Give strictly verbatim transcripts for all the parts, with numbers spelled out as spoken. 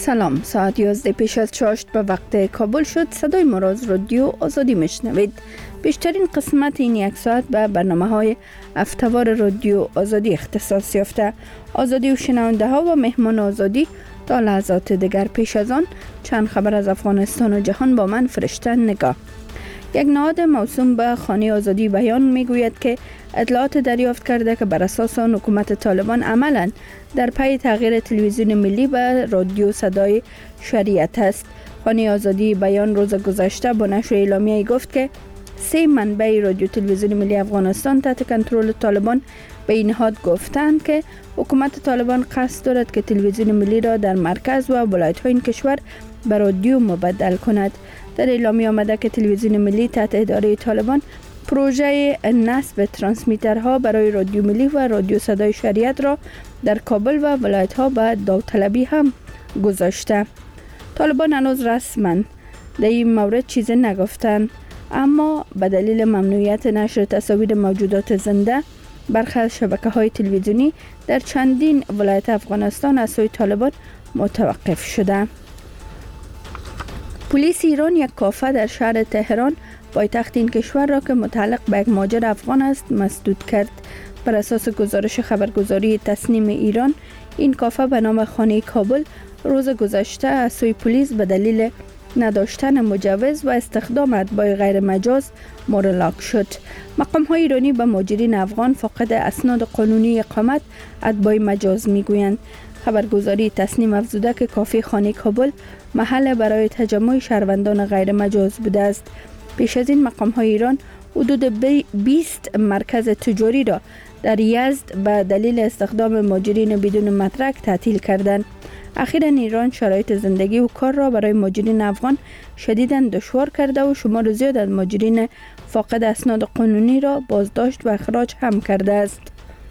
سلام، ساعت یازده پیش از چاشت به وقت کابل شد. صدای ما را از رادیو آزادی میشنوید. بیشترین قسمت این یک ساعت به برنامه های هفته‌وار رادیو آزادی اختصاص یافته. آزادی و شنونده ها و مهمان آزادی تا لحظات دیگر. پیش از آن چند خبر از افغانستان و جهان با من فرشته نگاه. یک نهاد موسوم به خانه آزادی بیان میگوید که اطلاعات دریافت کرده که بر اساس آن حکومت طالبان عملاً در پی تغییر تلویزیون ملی به رادیو صدای شریعت است. خانه آزادی بیان روز گذشته با نشر اعلامیه‌ای گفت که سه منبع رادیو تلویزیون ملی افغانستان تحت کنترل طالبان به این نهاد گفتند که حکومت طالبان قصد دارد که تلویزیون ملی را در مرکز و ولایت‌های این کشور به رادیو مبدل کند. در اعلامیه آمده که تلویزیون ملی تحت اداره طالبان پروژه نصب ترانسمیترها برای رادیو ملی و رادیو صدای شریعت را در کابل و ولایت‌ها به داوطلبی هم گذاشته. طالبان هنوز رسما در این مورد چیزی نگفتند، اما به دلیل ممنوعیت نشر تصاویر موجودات زنده برخی از شبکه‌های تلویزیونی در چندین ولایت افغانستان از سوی طالبان متوقف شده. پلیس ایران یک کافه در شهر تهران پایتخت این کشور را که متعلق به یک مهاجر افغان است مسدود کرد. بر اساس گزارش خبرگزاری تسنیم ایران، این کافه به نام خانه کابل روز گذشته از سوی پلیس به دلیل نداشتن مجوز و استخدام اتباع غیر مجاز مورلاک شد. مقام‌های ایرانی به مهاجرین افغان فاقد اسناد قانونی اقامت اتباع مجاز میگویند. خبرگزاری تسنیم افزوده که کافه خانه کابل محل برای تجمع شهروندان غیر مجاز بوده است. پیش از این مقام‌های ایران حدود بیست مرکز تجاری را در یزد به دلیل استخدام مهاجرین بدون مدرک تعطیل کردند. اخیراً ایران شرایط زندگی و کار را برای مهاجرین افغان شدیداً دشوار کرده و شمار زیاد از مهاجرین فاقد اسناد قانونی را بازداشت و اخراج هم کرده است.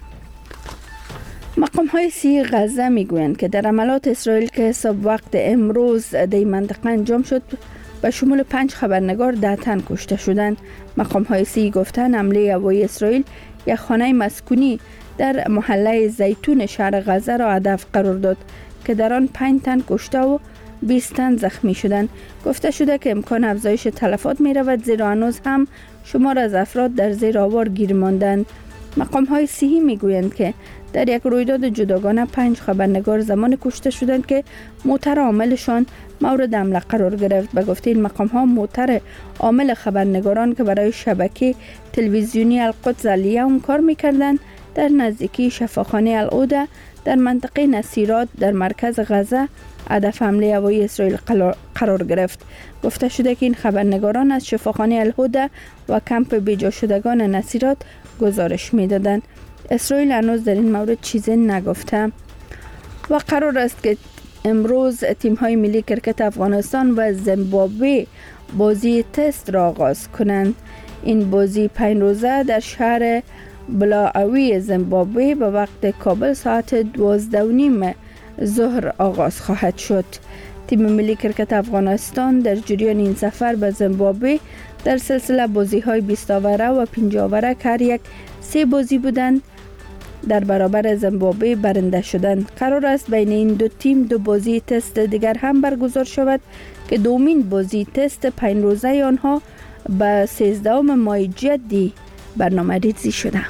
مقام‌های سی غزه میگویند که در عملات اسرائیل که حساب وقت امروز در این منطقه انجام شد به شمول پنج خبرنگار ده تن کشته شدند. مقام‌های سی گفتند حمله هوایی اسرائیل یک خانه مسکونی در محله زیتون شهر غزه را هدف قرار داد که در آن پنج تن کشته و بیست تن زخمی شدند. گفته شده که امکان افزایش تلفات می رود، زیرا هنوز هم شمار از افراد در زیر آوار گیر ماندند. مقام‌های صحی می گویند که در یک رویداد جداگانه پنج خبرنگار زمان کشته شدند که موتر عاملشان مورد حمله قرار گرفت. به گفته این مقام‌ها موتر عامل خبرنگاران که برای شبکه تلویزیونی القدس الیوم کار می‌کردند در نزدیکی شفاخانه العوده در منطقه نصیرات در مرکز غزه هدف حمله هوایی اسرائیل قرار گرفت. گفته شده که این خبرنگاران از شفاخانه العوده و کمپ بیجا شدگان نصیرات گزارش می‌دادند. اسرائیل هنوز در این مورد چیزی نگفته و قرار است که امروز تیم‌های ملی کرکت افغانستان و زیمبابوه بازی تست را آغاز کنند. این بازی پنج روزه در شهر بلاعوی زیمبابوه به وقت کابل ساعت دوازده و نیم ظهر آغاز خواهد شد. تیم ملی کرکت افغانستان در جریان این سفر به زیمبابوه در سلسله بازی‌های بیست اوره و پنجاه اوره که هر یک سه بازی بودند در برابر زیمبابوه برنده شدند. قرار است بین این دو تیم دو بازی تست دیگر هم برگزار شود که دومین بازی تست پنج روزه آنها به سیزدهم ماه جدی برنامه ریزی شده.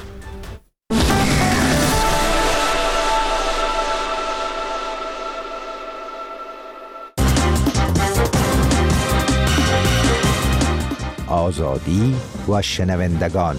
آزادی و شنوندگان.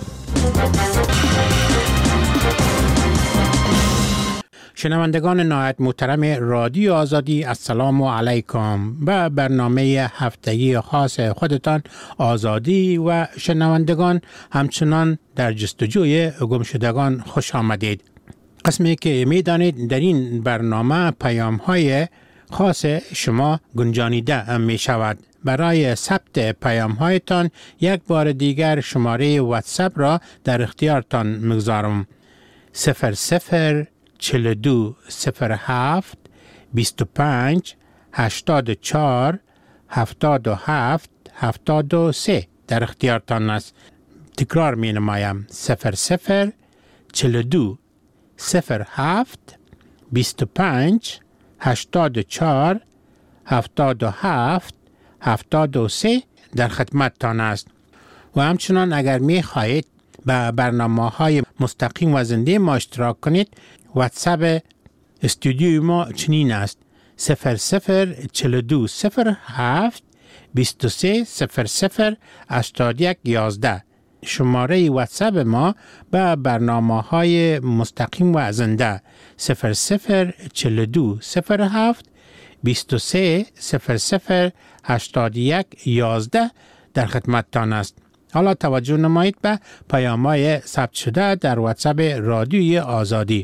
شنوندگان نهایت محترم رادیو آزادی، السلام علیکم. به برنامه هفتگی خاص خودتان آزادی و شنوندگان همچنان در جستجوی گمشدگان خوش آمدید. قسمی که میدانید در این برنامه پیام های خاص شما گنجانیده می شود. برای ثبت پیام هایتان یک بار دیگر شماره واتساپ را در اختیارتان میگذارم. صفر صفر چهل و دو صفر هفت بیست و پنج هشتاد و چهار هفتاد و هفت هفتاد و سه در اختیارتان است. تکرار می نمایم. صفر صفر چهل و دو صفر هفت بیست و پنج هشتاد و چهار هفتاد و هفت هفتاد و سه در خدمتتان است. و همچنان اگر می خواهید به برنامه های مستقیم و زنده ما اشتراک کنید، واتساپ استودیوی ما چنین است: صفر صفر چهل و دو صفر هفت بیست و سه صفر صفر هشتاد و یک یازده. شماره واتساپ ما به برنامه های مستقیم و زنده صفر صفر چهل و دو صفر هفت بیست و سه صفر صفر هشتاد و یک یازده در خدمتتان است. حالا توجه نمایید به پیام‌های ثبت شده در واتساپ رادیوی آزادی.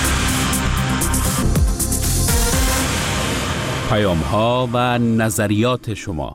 پیام‌ها و نظریات شما.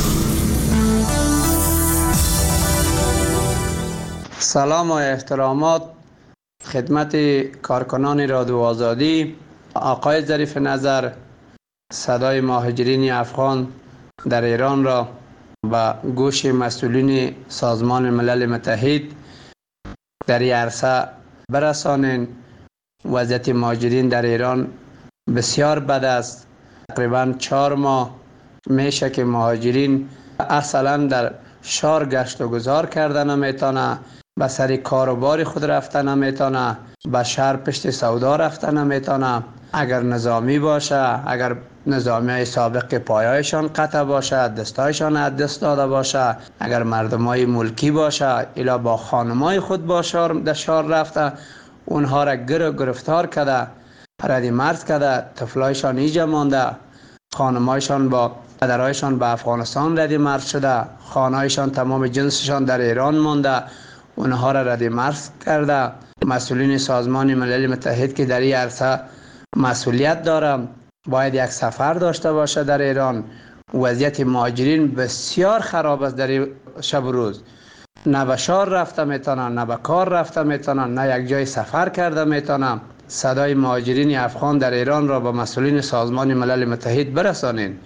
سلام و احترامات خدمت کارکنان رادیو آزادی. آقای ظریف نظر، صدای مهاجرین افغان در ایران را به گوش مسئولین سازمان ملل متحد در این عرصه برسانید. وضعیت مهاجرین در ایران بسیار بد است. تقریبا چهار ماه میشه که مهاجرین اصلا در شهر گشت و گذار کردن نمیتونه، به سر کاروبار خود رفتن نمیتونه، به شهر پشت سودا رفتن نمیتونه. اگر نظامی باشه، اگر نظامی های سابق پایایشان قطع باشه، دستایشان از دست داده باشه، اگر مردم های ملکی باشه الا با خانمای خود با شهر در شهر رفته، اونها را گر و گرفتار کرده، ردی مرز کرده، طفلایشان ایجا مانده، خانمایشان با پدرایشان به افغانستان ردی مرز شده، خانهایشان تمام جنسشان در ایران مانده، اونها را ردی مرز کرده. مسئولین سازمان ملل متحد که در این عرصه مسئولیت دارم باید یک سفر داشته باشه در ایران. وضعیت مهاجرین بسیار خراب است در شب و روز. نه به شهر رفته میتونن، نه به کار رفته میتونن، نه یک جای سفر کرده میتونن. صدای مهاجرین افغان در ایران را به مسئولین سازمان ملل متحد برسانید.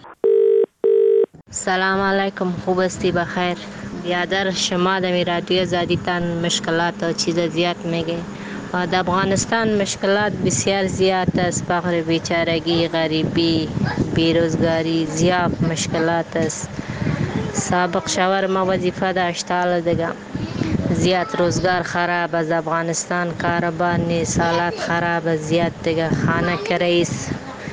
سلام علیکم، خوب استی؟ بخیر. بیادر شما در رادیو آزادیتان مشکلات و چیز زیاد میگه. و در افغانستان مشکلات بسیار زیاد است. فقر، بیچارگی، غریبی، بیروزگاری، زیاد مشکلات است. سابق شور ما وظیفه داشت، حالا دیگه زیاد روزگار خراب از افغانستان، کاروبار نیست، حالات خراب، زیاد دیگه خانه کریست.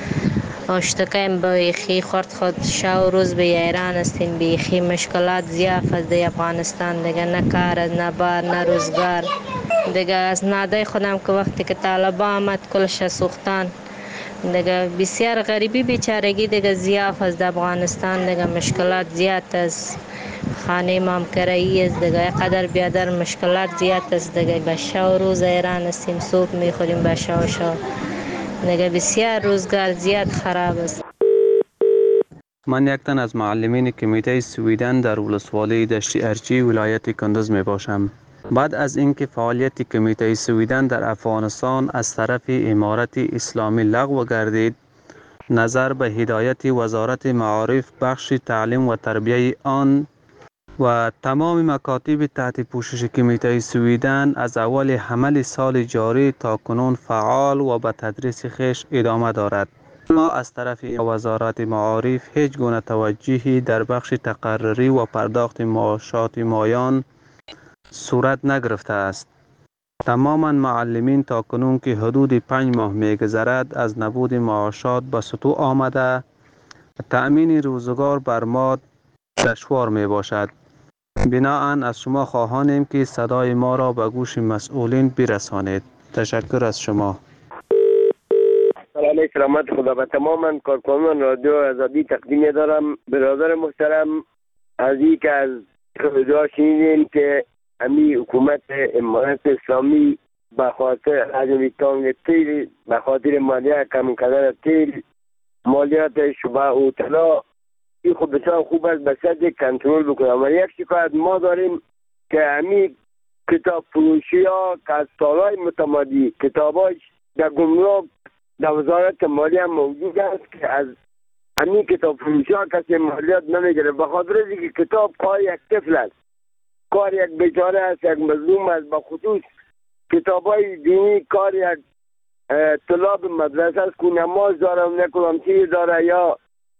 اشتکیم بیخی خورد خود شو روز به ایران استین، بیخی مشکلات زیاد از دی افغانستان دیگه، نه کار، نه بار، نه روزگار دیگه. از نادای خودم که وقتی که طالبا آمد کلش سوختان دیگه، بسیار غریبی بیچارگی دیگه زیاد از افغانستان دیگه، مشکلات زیاد است. خانه مام کرایی است دیگه، قدر بیادر مشکلات زیاد است دیگه. به شو روز ایران استیم، صبح میخوریم به شو شو دیگه، بسیار روزگار زیاد خراب است. من یک تن از معلمین کمیته سویدن در ولسوالی دشت ارچی ولایت کندز می باشم. بعد از اینکه فعالیت کمیته سویدن در افغانستان از طرف امارت اسلامی لغو گردید، نظر به هدایت وزارت معارف بخش تعلیم و تربیه آن و تمام مکاتب تحت پوشش کمیته سویدن از اول حمل سال جاری تا کنون فعال و به تدریس خویش ادامه دارد. ما از طرف وزارت معارف هیچ گونه توجهی در بخش تقرری و پرداخت معاشات مایان صورت نگرفته است. تماما معلمین تا کنون که حدود پنج ماه میگذرد از نبود معاشات به سطوح آمده، تأمین روزگار بر ما دشوار می باشد. بناهن از شما خواهانیم که صدای ما را به گوش مسئولین برسانید. تشکر از شما. سلام، سلامت خدا به تماما کارکنان رادیو آزادی تقدیم دارم. برادر محترم، از این که از خدا شنیدیم که امی حکومت امارت اسلامی به خاطر حجم تانگ تیل، به خاطر مالیات کم کردن تیل، مالیات شبه و طلا، این خود بسیار خوب است به سطح کنترل بکنه. اما یک شکایت ما داریم که امی کتاب فروشی ها که از سالهای متمادی کتاباش در گمرک در وزارت مالیه هم موجود است که از امی کتاب فروشی ها کسی مالیات نمیگیره، به خاطر از اینکه کتاب کار یک طفل است، کار یک بیچاره است، یک مظلوم است. به خصوص کتاب های دینی کار یک طلاب مدرسه است که نماز داره و نکنم چیز داره یا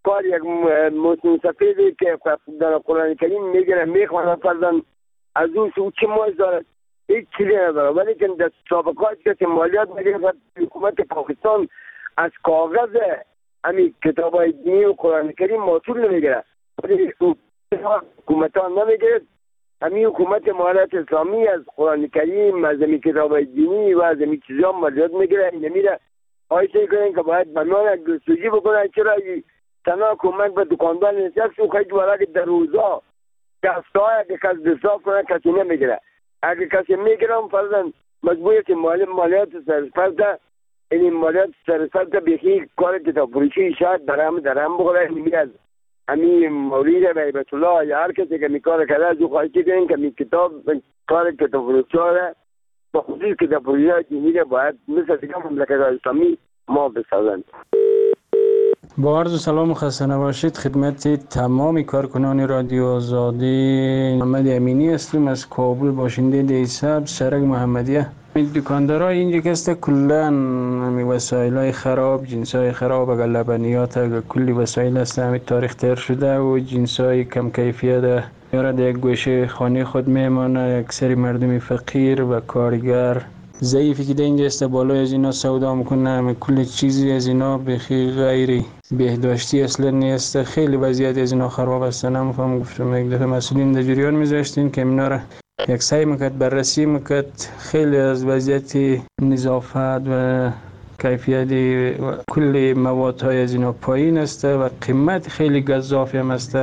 کار یک مسلم سفیدی که در قرآن کریم میگیره میخوانه فرزن از اون سو چه ماز دارد هیچ چیزی نداره، ولی که در سابقات که مالیات میگیره حکومت پاکستان از کاغذ همین کتاب های دینی و قرآن کریم محصول نمیگیره، ولی حکومت ها نمیگیره. همین حکومت امارت اسلامی از قرآن کریم، از همین کتاب های دینی و از همین چیزا مالیات میگیره. نمیره آیسته کنین که باید بنان جستجو بکنن چرا تنها کمک به دکاندار نیست و خیلی ورق در روزا کستا اگه کس دستاف کنه کسی نمیگیره. اگه کسی میگیرم فرضاً مجبوریت مالی مالیات سرسفرده، این مالیات سرسفرده بیخی کار کتاب فروشی شاید درهم درهم بخوره. نمی از همین مورید بیبت الله یا هر کسی که می کار کرده از او خواهی کنین که می کتاب کار کتاب فروشی ها با خصوص کتاب فروشی ها دینی باید مثل دیگه مملکت اسلامی ما بسازند. با عرض سلام و خسته نباشید خدمت تمام کارکنان رادیو آزادی. محمد امینی هستم از کابل، باشنده دیساب سرک محمدیه. دکاندارا اینجا کسته کلن همی وسایل های خراب، جنس های خراب، اگر لبنیات اگر کلی وسایل هست همی تاریخ تر شده و جنس های کم کیفیت یارد یک گوشه خانه خود میمانه. اکثر مردم فقیر و کارگر ضعیفی که در اینجا است بالای از اینا سودا میکنه، همه کل چیزی از اینا بخی غیری بهداشتی اصلا نیست. خیلی وضعیت از اینا خراب است. نمیفهم گفتم یک دفعه مسئولین در جریان میذاشتین که اینا را یک سعی میکرد بررسی میکرد. خیلی از وضعیت نظافت و کیفیت و کل مواد های از اینا پایین است و قیمت خیلی گزافی هم است.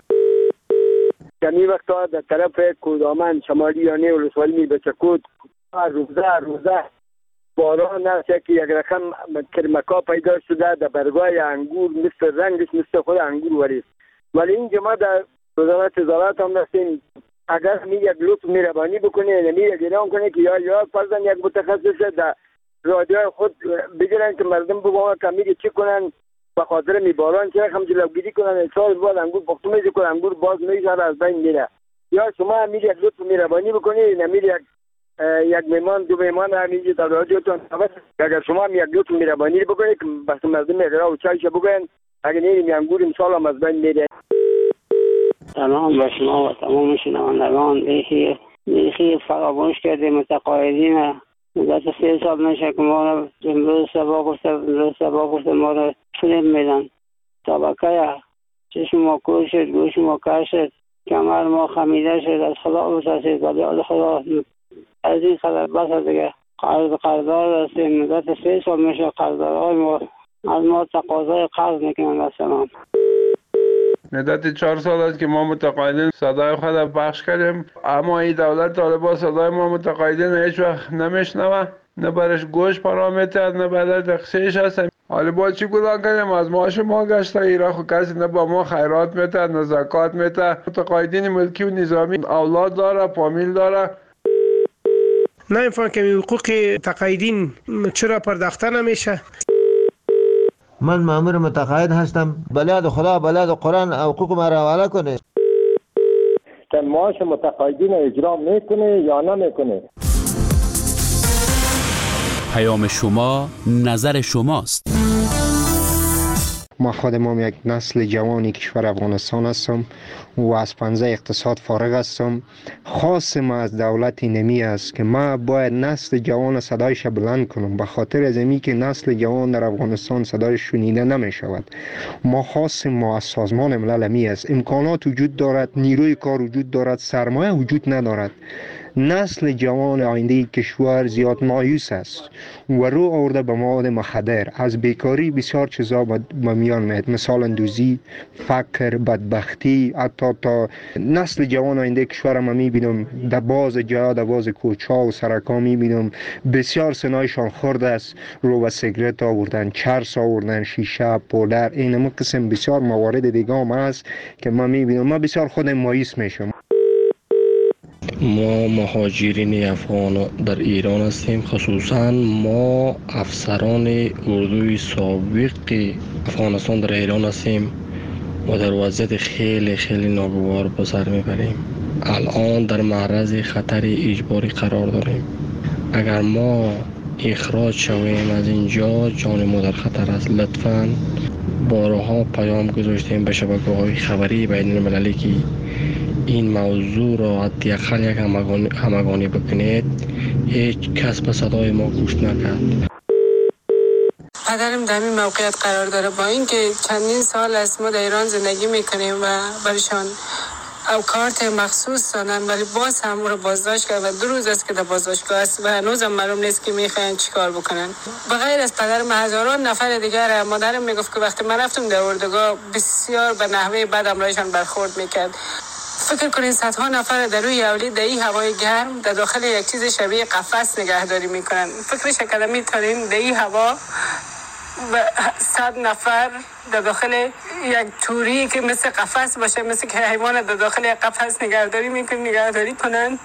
کمی وقتا در طرف کودامن شمالی یانه ولسوالی می بچکود روزه روزه باران است که یک رقم کرمکا پیدا شده در برگای انگور، مثل رنگش مثل خود انگور وریست. ولی این جماعت در وزارت تجارت هم دستیم اگر می یک لطف مهربانی بکنه نمی یک اعلام کنه که یا یا فرضاً یک متخصص در رادیو خود بگیرن که مردم بگوان که میگه چی کنن به خاطر می باران چه رقم جلوگیری کنن. سال بعد انگور پختو میشه کنن انگور باز میشه از بین میره. یا شما می یک لطف مهربانی بکنه نمی یک یک میمان دو میمان همیشه در رادیوتون اگر شما یک لطف مهربانی بکنید که بس مردم اقرا و چایش بگن اگر نیم انگور امسال هم از بین میره. سلام به شما و تمام شنوندگان. بیخی بیخی فراموش کرده متقاعدین مدت سه سال میشه که ما را امروز سبا گفته امروز سبا گفته ما را فیلم میدن. طبقه چشم ما کور شد، گوش ما کر شد، کمر ما خمیده شد. از خدا متاسف ولی از خدا از این خبر بس دیگه قرض قرضدار هستیم. مدت سه سال میشه قرضدارهای ما از ما تقاضای قرض میکنن اصلا. مدت چهار سال است که ما متقاعدین صدای خود پخش کردیم، اما این دولت طالبان صدای ما متقاعدین هیچ وقت نمیشنوه، نه برش گوش پرامیتر نه برای تخصیش هست. حالا با چی گذار کنیم؟ از معاش ما گشته ایران خود کسی نه با ما خیرات میته نه زکات میته. متقاعدین ملکی و نظامی اولاد داره، فامیل داره. نمیفهم که حقوق تقاعدین چرا پرداخته نمیشه. من مأمور متقاعد هستم، بلاد خدا بلاد قرآن حقوق ما را حواله کنه. که معاش متقاعدین اجرا میکنه یا نمیکنه. پیام شما نظر شماست. ما خودم یک نسل جوانی کشور افغانستان هستم و از پنجه اقتصاد فارغ هستم. خاص ما از دولت نمی است که ما باید نسل جوان صدایش بلند کنم، به خاطر از اینکه که نسل جوان در افغانستان صدایش شنیده نمی شود. ما خاص ما از سازمان ملل می است. امکانات وجود دارد، نیروی کار وجود دارد، سرمایه وجود ندارد. نسل جوان آینده کشور زیاد مایوس است و رو آورده به مواد مخدر. از بیکاری بسیار چیزا به میان میاد، مثلا اندوزی، فقر، بدبختی. حتی تا نسل جوان آینده کشور ما میبینم در باز جا در باز کوچا و سرکا میبینم بسیار سنایشان خورده است. رو به سیگرت آوردن، چرس آوردن، شیشه، پودر، این قسم بسیار موارد دیگه هم هست که ما میبینم. ما بسیار خودم مایوس میشم. ما مهاجرین افغان در ایران هستیم، خصوصا ما افسران اردوی سابق افغانستان در ایران هستیم و در وضعیت خیلی خیلی ناگوار به سر میبریم. الان در معرض خطر اجباری قرار داریم. اگر ما اخراج شویم از اینجا جان ما در خطر است. لطفاً بارها پیام گذاشتیم به شبکه‌های خبری بین المللی که این موضوع را حداقل یک همگانی, همگانی بکنید. هیچ کس به صدای ما گوش نکرد. پدرم در این موقعیت قرار داره، با اینکه چندین سال است ما در ایران زندگی میکنیم و برشان او کارت مخصوص دادن، ولی باز هم او را بازداشت کرد و دو روز است که در بازداشتگاه است و هنوز هم معلوم نیست که میخواین چیکار بکنن. بغیر از پدرم هزاران نفر دیگر. مادرم میگفت که وقتی من رفتم در اردوگاه بسیار به نحوه بد امرایشان برخورد میکرد. فکر کنین صدها نفر در روی اولی در این هوای گرم در داخل یک چیز شبیه قفس نگهداری میکنن. فکرش کردم میتونین در این هوا و صد نفر در داخل یک توری که مثل قفس باشه، مثل که حیوان در داخل یک قفس نگهداری میکنن نگهداری کنن.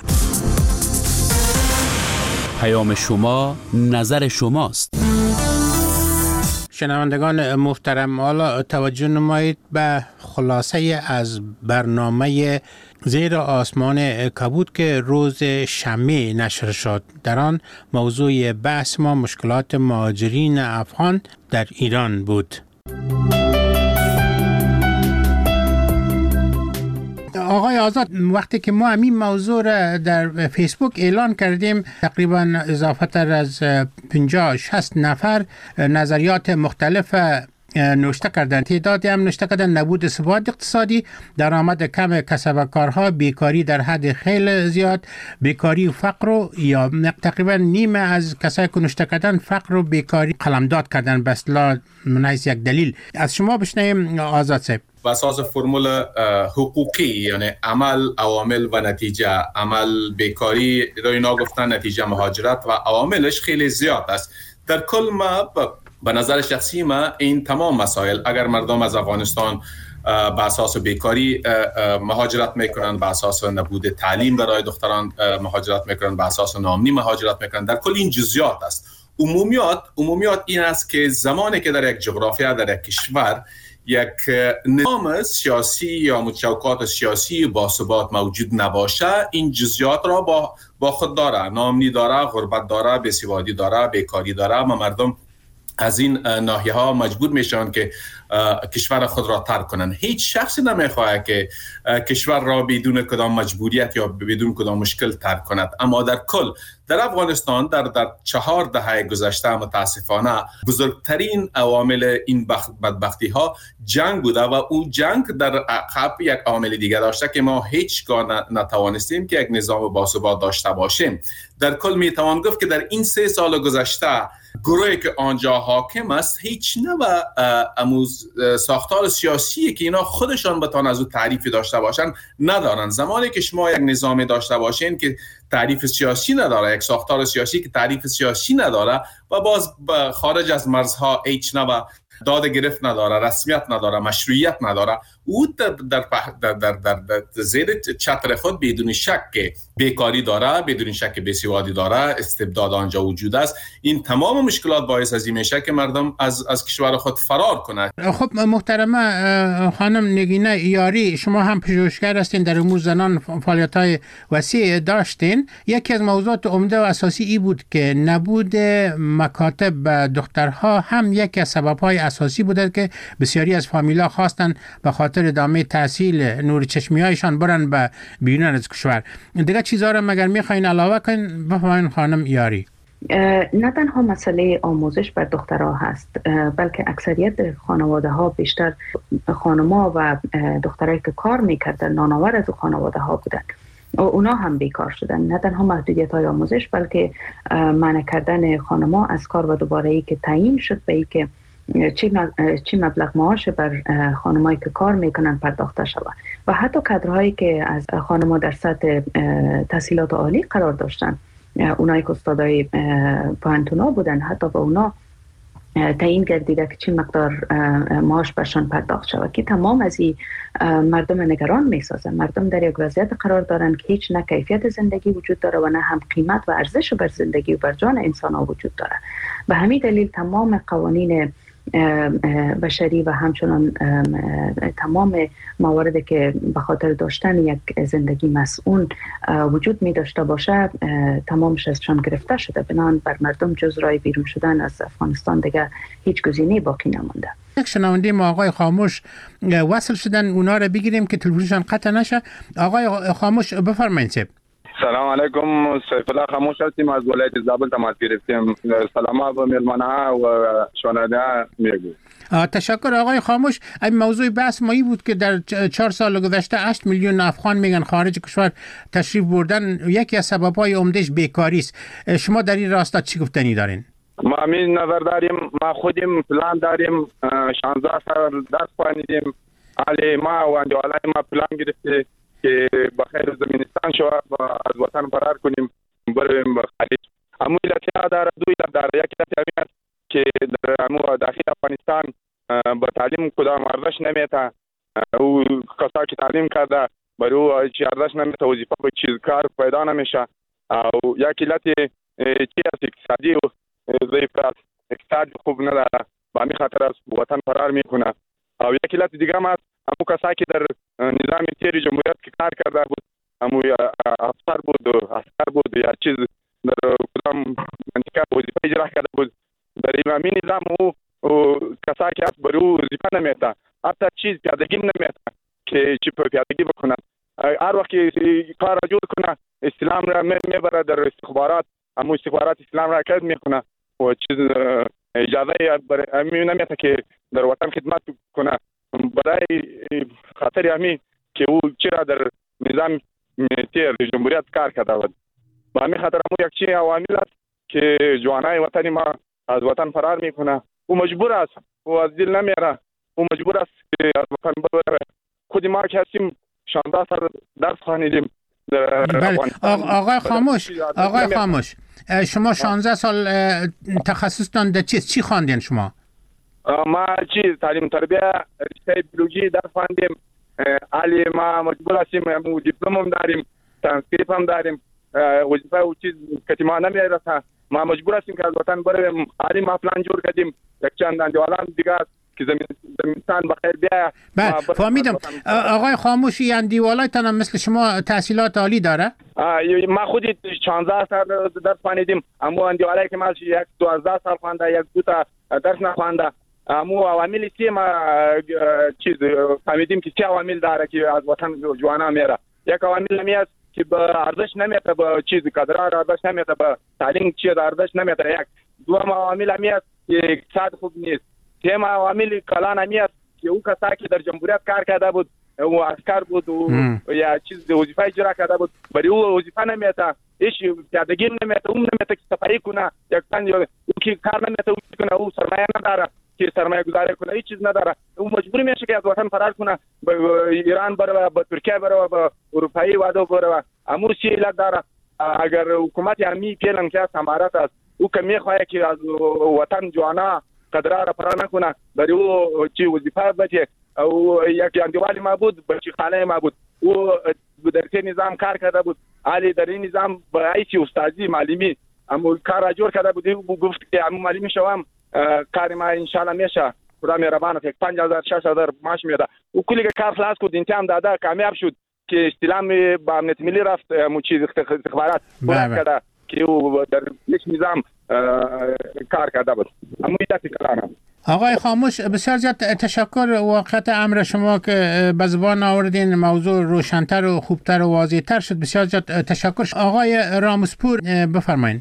پیام شما نظر شماست. شنوندگان محترم، حالا توجه نمایید به خلاصه از برنامه زیر آسمان کبود که روز شنبه نشر شد. در آن موضوع بحث ما مشکلات مهاجرین افغان در ایران بود. آقای آزاد، وقتی که ما همین موضوع را در فیسبوک اعلان کردیم، تقریبا اضافه تر از پنجاه شصت نفر نظریات مختلف نوشته کردن. تعدادی هم نوشته کردن نبود ثبات اقتصادی، درآمد کم کسب و کارها، بیکاری در حد خیلی زیاد، بیکاری و فقر و یا تقریبا نیمه از کسایی که نوشته کردن فقر و بیکاری قلمداد کردن به اصطلاح من حیث یک دلیل. از شما بشنویم آزاد صاحب. بر اساس فرمول حقوقی، یعنی عمل، عوامل و نتیجه. عمل بیکاری رو اینا گفتن، نتیجه مهاجرت و عواملش خیلی زیاد است. در کل ما به نظر شخصی ما این تمام مسائل، اگر مردم از افغانستان به اساس بیکاری مهاجرت میکنن، به اساس نبود تعلیم برای دختران مهاجرت میکنن، به اساس ناامنی مهاجرت میکنن، در کل این جزئیات است. عمومیات عمومیات این است که زمانی که در یک جغرافیا، در یک کشور یک نظام سیاسی یا متشوکات سیاسی باثبات موجود نباشه، این جزئیات را با با خود داره. ناامنی داره، غربت داره، بیسوادی داره، بیکاری داره و مردم از این ناحیه ها مجبور میشن که کشور خود را ترک کنن. هیچ شخصی نمیخواد که کشور را بدون کدام مجبوریت یا بدون کدام مشکل ترک کند. اما در کل در افغانستان در در چهار دهه گذشته متاسفانه بزرگترین عوامل این بدبختی ها جنگ بوده و اون جنگ در عقب یک عامل دیگه داشته که ما هیچگاه نتوانستیم که یک نظام باثبات داشته باشیم. در کل میتوان گفت که در این سه سال گذشته گروهی که آنجا حاکم است هیچ نوع اموز ساختار سیاسی که اینا خودشان بتوان از او تعریفی داشته باشن ندارن. زمانی که شما یک نظام داشته باشین که تعریف سیاسی نداره، یک ساختار سیاسی که تعریف سیاسی نداره و باز خارج از مرزها هیچ نوع داده گرفت نداره، رسمیت نداره، مشروعیت نداره، او در در در در, در, در زیر چتر خود بدون شک بیکاری داره، بدون شک بیسوادی داره، استبداد آنجا وجود است. این تمام مشکلات باعث از این میشه که مردم از از کشور خود فرار کنند. خب محترمه خانم نگینه یاری، شما هم پژوهشگر هستین، در امور زنان فعالیت‌های وسیع داشتین. یکی از موضوعات عمده و اساسی ای بود که نبود مکاتب دخترها هم یکی از سبب‌های اساسی بوده که بسیاری از فامیلا خواستن به خاطر ادامه تحصیل نور چشمی‌هایشان برن به بیرون از کشور. دیگه چیزا رو مگر می‌خواین علاوه کنین؟ بفرمایید خانم یاری. نه تنها مسئله آموزش بر دخترها هست، بلکه اکثریت خانواده ها، بیشتر خانم‌ها و دخترایی که کار میکردن نانآور از خانواده ها بودن و اونا هم بیکار شدن. نه تنها محدودیت های آموزش بلکه منع کردن خانم‌ها از کار و دوباره ای که تعیین شد به ای که چی مبلغ معاش بر خانمایی که کار میکنن پرداخته شود و حتی کادرهایی که از خانم‌ها در سطح تحصیلات عالی قرار داشتن، اونایی که استادای پوهنتونا بودن، حتی به اونا تعیین گردیده که چی مقدار معاش برشان پرداخت شود که تمام از این مردم نگران میسازن. مردم در یک وضعیت قرار دارن که هیچ نه کیفیت زندگی وجود داره و نه هم قیمت و ارزش بر زندگی و بر جان انسان ها وجود داره. به همین دلیل تمام قوانین بشری و همچنان تمام مواردی که به خاطر داشتن یک زندگی مسئول وجود می داشته باشه تمامش ازشان گرفته شده. بنابراین بر مردم جز راه بیرون شدن از افغانستان دیگه هیچ گزینه‌ای باقی نمونده. یک شنونده ما آقای خاموش وصل شدن، اونا رو بگیریم که تلفنشان قطع نشه. آقای خاموش بفرمایید. سلام علیکم، سیف الله خاموش هستیم، از ولایت زابل تماس گرفتیم. سلام به مهمان‌ها و شنونده‌ها میگویم. تشکر آقای خاموش. این موضوع بحث مایی بود که در چهار سال گذشته هشت میلیون افغان میگن خارج کشور تشریف بردن، یکی از سبب‌های عمده‌اش بیکاری است. شما در این راستا چی گفتنی دارین؟ ما همین نظر داریم، ما خودیم پلان داریم، شانزده سال درس خوانیدیم، علی ما و اندوالای ما پلان گرفته که بخیر زمینستان شو از وطن فرار کنیم بریم به خارج. امو علت داره، دو علت داره. یک علت همین است که در امو داخل افغانستان با تعلیم کدام ارزش نمیته، او کسایی که تعلیم کرده برای او چی ارزش نمیته، وظیفه به چیز کار پیدا نمیشه. او یک علت چی است اقتصادی و ضعیف است، اقتصاد خوب نداره، با همین خاطر از وطن فرار میکنه. او یک علت دیگه هم است، امو کسایی که در نظام تیر جمهوریت که کار کرده بود، امو افسر بود و عسکر بود یا چیز در کدام منطقه وظیفه اجرا کرده بود، در امامی نظام او کسایی که است برای او وظیفه نمیته، حتی چیز پیادگی نمیته که چی پیادگی بکنه. هر وقت کار را جور کنه اسلام را میبره در استخبارات، امو استخبارات اسلام را قید میکنه و چیز اجازه برای نمیته که در وطن خدمت کنه، برای خاطر همین که او چرا در نظام تیر جمهوریت کار کرده بود. با همین خاطر همون یک چیز عوامل است که جوانای وطنی ما از وطن فرار میکنه. او مجبور است، او از دل نمیره، او مجبور است که از وطن بره. خود ما که هستیم شانزده سال درس خوانیدیم. بله آقای خاموش، آقای خاموش شما شانزده سال تخصصتان در چیست؟ چی خواندین شما؟ ما چی تعلیم تربیه رشته بیولوژی درس خواندیم. علی ما مجبور هستیم، ما دیپلم هم داریم، ترانسکریپت هم داریم، وظیفه او چیز که ما نمیرسه، ما مجبور هستیم که از وطن بریم. علی ما پلان جور کردیم، یک چند اندوالان دیگه که زمین زمینستان بخیر بیاید. بله فهمیدم. آقای خاموشی اندیوالایتان هم مثل شما تحصیلات عالی داره؟ ما خودی شانزده سال درس خواندیم، اما اندیوالایی که ما یک دوازده سال خوانده، یک دو تا درس نخوانده. امو عوامل چی ما چیز فهمیدیم که چه عوامل داره که از وطن جوانا میره. یک عوامل می است که به ارزش نمیته، به چیز قدرت ارزش نمیته، به تعلیم چیز ارزش نمیته. یک دوم عوامل می است که اقتصاد خوب نیست. سوم عوامل کلان می است که او کسایی که در جمهوریت کار کرده بود و عسکر بود و یا چیز وظیفه اجرا کرده بود، برای او وظیفه نمیته، هیچ پیادگی نمیته، اون نمیته که صفایی کنه، یک تن او که کار نمیته او کنه، او سرمایه نداره که سرمایه گذاری کنه، هیچ چیز نداره. او مجبور میشه که از وطن فرار کنه، به ایران بره، به ترکیه بره، به اروپایی وادو بره. امور چی علت داره؟ اگر حکومت امی پیلن که سمارت است، او که میخواه که از وطن جوانا قدرت را فرار نکنه، برای او چی وظیفه بچه. او یک اندیوالی ما بود، بچه خاله ما بود، او در که نظام کار کرده بود، علی در این نظام با ایسی استادی معلمی اما کار را جور کرده بود. او گفت که امو معلمی شوام، کار ما انشالله میشه، خدا مهربانه، یک پنج هزار شش هزار معاش میده. او کلی که کار خلاص کرد، امتحان داده، کامیاب شد که استلام با امنیت ملی رفت، مو چیز استخبارات بلند کرده که او در یک نظام کار کرده بود. اما ایداتی کلانم. آقای خاموش بسیار زیاد تشکر. واقعیت امر شما که به زبان آوردین موضوع روشن‌تر و خوبتر و واضح‌تر شد. بسیار زیاد تشکر. آقای رامسپور بفرمایید.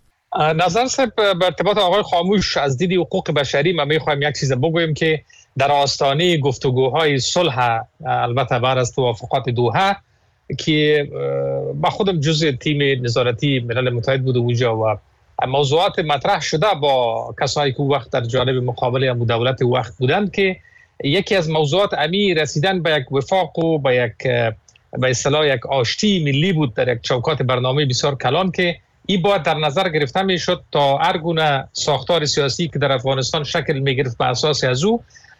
نظر صاحب به ارتباط آقای خاموش از دید حقوق بشری ما میخوایم یک چیز بگویم که در آستانه گفتگوهای صلح، البته بعد از توافقات دوحه که با خودم جزء تیم نظارتی ملل متحد بود اونجا و موضوعات مطرح شده با کسایی که وقت در جانب مقابل امو دولت وقت بودند که یکی از موضوعات امی رسیدن به یک وفاق و به یک به اصطلاح یک آشتی ملی بود در یک چوکات برنامه بسیار کلان که این باید در نظر گرفته میشد تا هر گونه ساختار سیاسی که در افغانستان شکل میگرفت بر اساس از او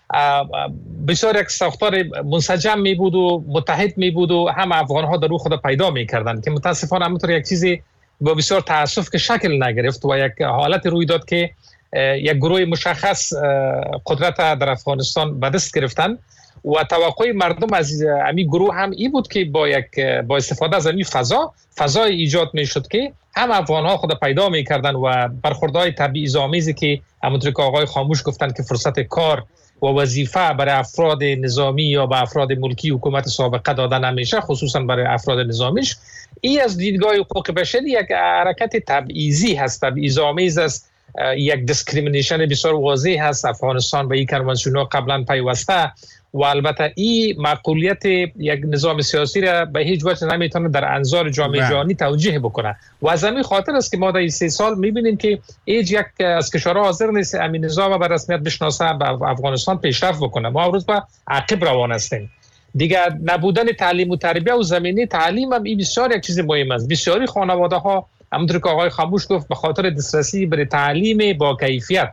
بسیار یک ساختار منسجم می بود و متحد می بود و هم افغان ها در او خود پیدا می کردند که متاسفانه همونطور یک چیزی با بسیار تاسف که شکل نگرفت و یک حالت روی داد که یک گروه مشخص قدرت در افغانستان به دست گرفتن و توقع مردم از امی گروه هم این بود که با یک با استفاده از امی فضا فضای ایجاد می شد که هم افغان ها خود پیدا می کردن و برخوردهای تبعیض‌آمیزی که همونطور که آقای خاموش گفتن که فرصت کار و وظیفه برای افراد نظامی یا به افراد ملکی حکومت سابقه دادن نمیشه، خصوصا برای افراد نظامیش. این از دیدگاه حقوق بشری یک حرکت تبعیضی هست، تبعیض‌آمیز است، یک دیسکریمینیشن بسیار واضح هست. افغانستان به این کنوانسیون ها قبلا پیوسته و البته این معقولیت یک نظام سیاسی را به هیچ وجه نمیتونه در انظار جامعه جهانی توجیه بکنه و از همین خاطر است که ما در سه سال میبینیم که هیچ یک از کشورها حاضر نیست همین نظام به رسمیت بشناسه، به افغانستان پیشرفت بکنه. ما امروز به عقب روان هستیم. دیگر نبودن تعلیم و تربیت و زمینه تعلیم هم این بسیار یک چیز مهم است. بسیاری خانواده ها همونطور که آقای خاموش گفت به خاطر دسترسی به تعلیم با کیفیت،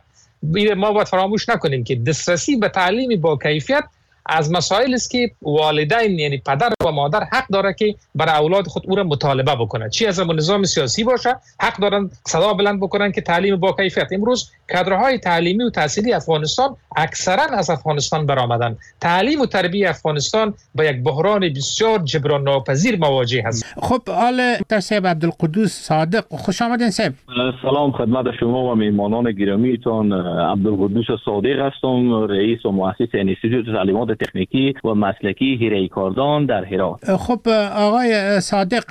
ما باید فراموش نکنیم که دسترسی به تعلیم با کیفیت از مسائل است که والدین یعنی پدر و مادر حق داره که برای اولاد خود او را مطالبه بکنه، چی از نظام سیاسی باشه حق دارن صدا بلند بکنن که تعلیم با کیفیت. امروز کادرهای تعلیمی و تحصیلی افغانستان اکثرا از افغانستان برآمدن. تعلیم و تربیت افغانستان با یک بحران بسیار جبران ناپذیر مواجه هست. خب آل صاحب عبدالقدوس صادق، خوش آمدین صاحب. سلام خدمت شما و میهمانان گرامیتان. عبدالقدوس صادق هستم، رئیس و مؤسس انستیتوت تعلیمات تکنیکی و مسلکی حیره کاردان در هرات. خب آقای صادق،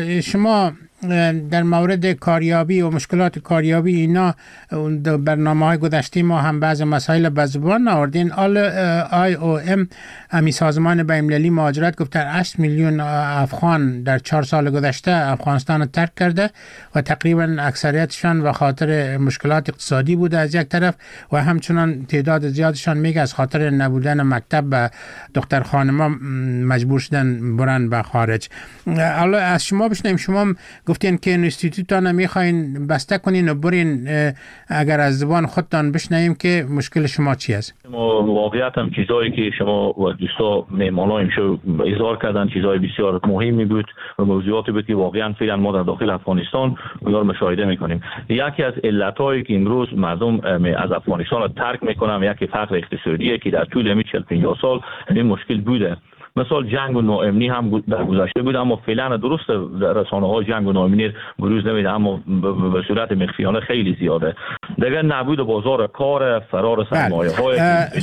شما در مورد کاریابی و مشکلات کاریابی اینا برنامه های گذشته ما هم بعض مسائل به زبان آوردین. آل آی او ام امی سازمان بین‌المللی مهاجرت گفت هشت میلیون افغان در چهار سال گذشته افغانستان رو ترک کرده و تقریبا اکثریتشان به خاطر مشکلات اقتصادی بوده از یک طرف و همچنان تعداد زیادشان میگه از خاطر نبودن مکتب و دختر خانما مجبور شدن برن به خارج. حالا از شما بشنیم، شما گفتین که انستیتوتان میخواین بسته کنین و برین، اگر از زبان خودتان بشنویم که مشکل شما چی است؟ ما واقعیت هم چیزایی که شما و دوستا مهمانان شو اظهار کردن چیزای بسیار مهمی بود و موضوعاتی بود که واقعا فعلا ما در داخل افغانستان اونها رو مشاهده میکنیم. یکی از علتایی که امروز مردم از افغانستان رو ترک میکنن یکی فقر اقتصادیه که در طول چهل پنجاه سال این مشکل بوده. مثلا جنگ و ناامنی هم در گذشته بود، اما فعلا درست رسانه های جنگ و ناامنی بروز نمیده، اما به صورت مخفیانه خیلی زیاده. دیگه نبود بازار کار، فرار سرمایه های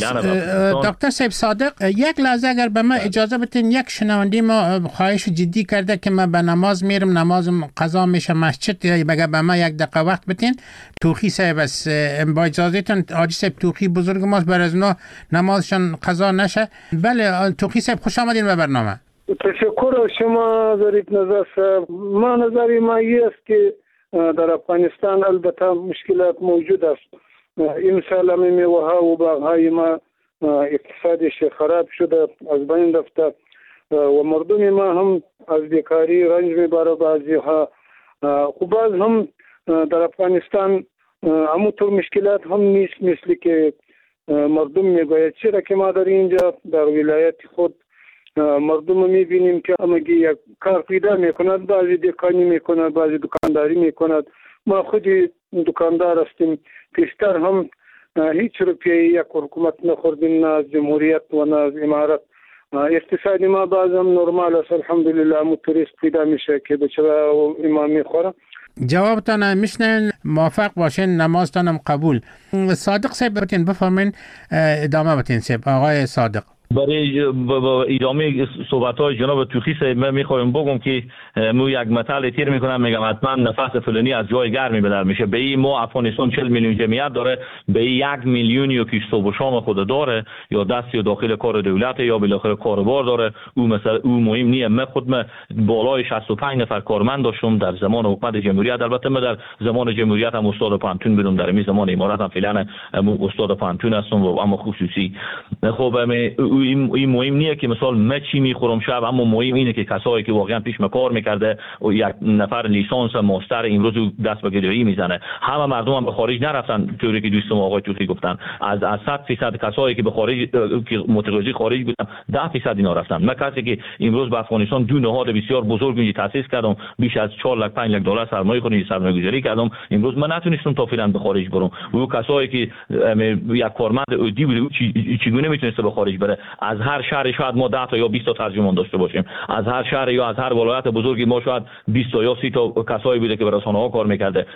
دکتر صاحب صادق، یک لحظه اگر به من اجازه بدین، یک شنونده ما خواهش جدی کرده که من به نماز میرم، نمازم قضا میشه مسجد، بگه به من یک دقیقه وقت بدین. توخی صاحب بس با اجازهتون، حاجی صاحب توخی بزرگ ماست، بر از نو نمازشان قضا نشه. بله توخی صاحب خوش آمدین به برنامه. تشکر از شما ظریف نظر صاحب. ما نظری ما است که در افغانستان البته مشکلات موجود است. این سال هم میوه ها و باغ های ما اقتصادش خراب شده، از بین رفته و مردم ما هم از بیکاری رنج میبره. بعضی ها خب باز هم در افغانستان همونطور مشکلات هم نیست مثل که مردم میگوید. چرا که ما در اینجا در ولایت خود مردم میبینیم که همگی یک کار پیدا میکند، بعضی دکانی میکند، بعضی دکانداری میکند. ما خودی دکاندار هستیم، پیشتر هم هیچ روپیه یک حکومت نخوردیم، نه از جمهوریت و نه از امارت. اقتصادی ما باز هم نرمال است الحمدلله. همون توریست پیدا میشه که بچه امام میخوره. جوابتان میشنن، موافق باشین، نمازتانم قبول. صادق صاحب بتین بفرمین، ادامه بتین صاحب. آقای صادق، برای ادامه صحبت های جناب توخی صاحب من میخوایم بگم که مو یک مثال تیر میکنم، میگم حتما نفس فلانی از جای گرمی بدر میشه. به این ما افغانستان چهل میلیون جمعیت داره، به این یک میلیونی و که صبح و شام خود داره، یا دست یا داخل کار دولت یا بالاخره کاروبار داره. او مثلا او مهم نیه. من خود من بالای شصت و پنج نفر کارمند داشتم در زمان حکومت جمهوریت. البته من در زمان جمهوریت هم استاد پانتون بودم، در این زمان امارات هم فعلا استاد پانتون هستم و اما خصوصی. خب این مهم نیست که مثلا من چی میخورم شب، اما مهم اینه که کسایی که واقعا پیش کار میکرده و یک نفر لیسانس ماستر امروز دست به گدایی میزنه. همه مردم هم به خارج نرفتن طوری که دوستم آقای توخی گفتن. از از صد درصد کسایی که به خارج که متقاضی خارج بودن ده درصد اینا رفتن. من کسی که امروز به افغانستان دو نهاد بسیار بزرگ می تاسیس کردم، بیش از چهار لاک پنج لاک دلار سرمایه خونی سرمایه گذاری کردم، امروز من نتونستم تا فعلا به خارج برم. و کسایی که یک کارمند اودی بود چگونه میتونسته به خارج بره؟ از هر شهر شاید ما ده تا یا بیست تا ترجمان داشته باشیم، از هر شهر یا از هر ولایت بزرگی ما شاید بیست تا یا سی تا کسایی بوده که به رسانه‌ها کار میکرده.